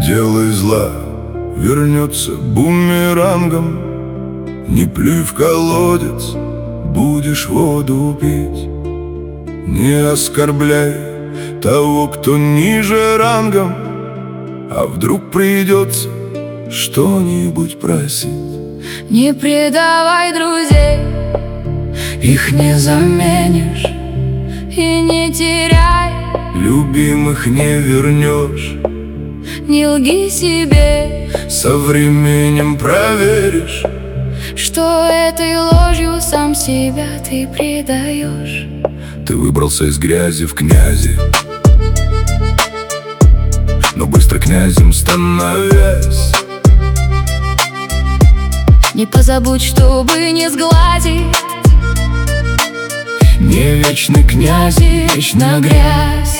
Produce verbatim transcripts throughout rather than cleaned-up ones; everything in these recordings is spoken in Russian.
делай зла, вернется бумерангом. Не плюй в колодец, будешь воду пить. Не оскорбляй того, кто ниже рангом, а вдруг придется что-нибудь просить. Не предавай друзей, их не заменишь. И не теряй, любимых не вернешь. не лги себе, со временем проверишь, что этой ложью сам себя ты предаешь. ты выбрался из грязи в князи, но быстро князем становясь. Не позабудь, чтобы не сгладить. Не вечный князь, вечна грязь.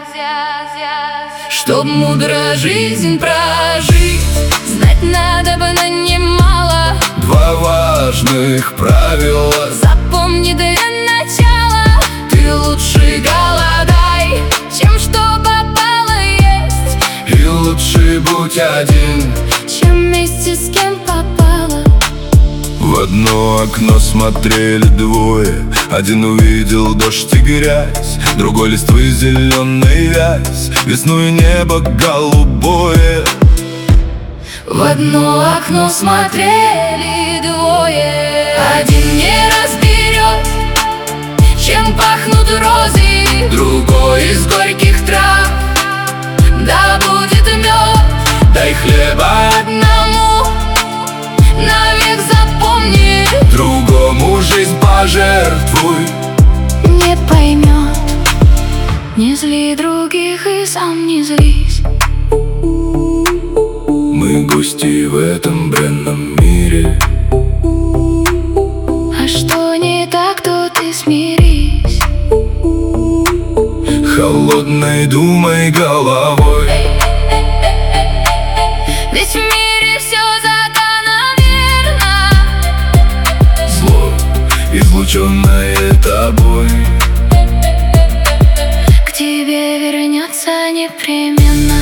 Чтоб мудро жизнь прожить, знать надо бы на немало. Два важных правила. Запомни для начала: ты лучше голодай, чем что попало есть. И лучше будь один, чем вместе с кем попало. В одно окно смотрели двое. Один увидел дождь и грязь, другой листвы зеленый вязь, весну и небо голубое. В одно окно смотрели двое. Один не разберет, чем пахнут розы, Другой из из горьких трав. Да будет мед, дай хлеба одному навек запомни. другому жизнь пожертвуй. Не поймет, не зли других и сам не злись. Мы гости в этом бренном мире. А что не так, то ты смирись. Холодной думай головой, Ведь в мире все закономерно. зло, излученное тобой, К тебе вернется непременно.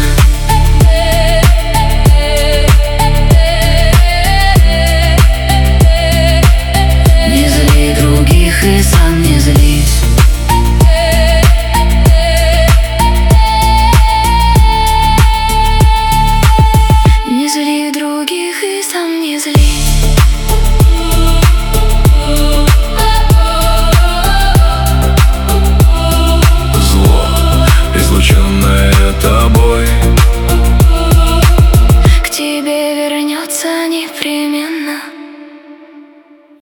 Не зли других и сам не злись. Не зли других и сам не злись.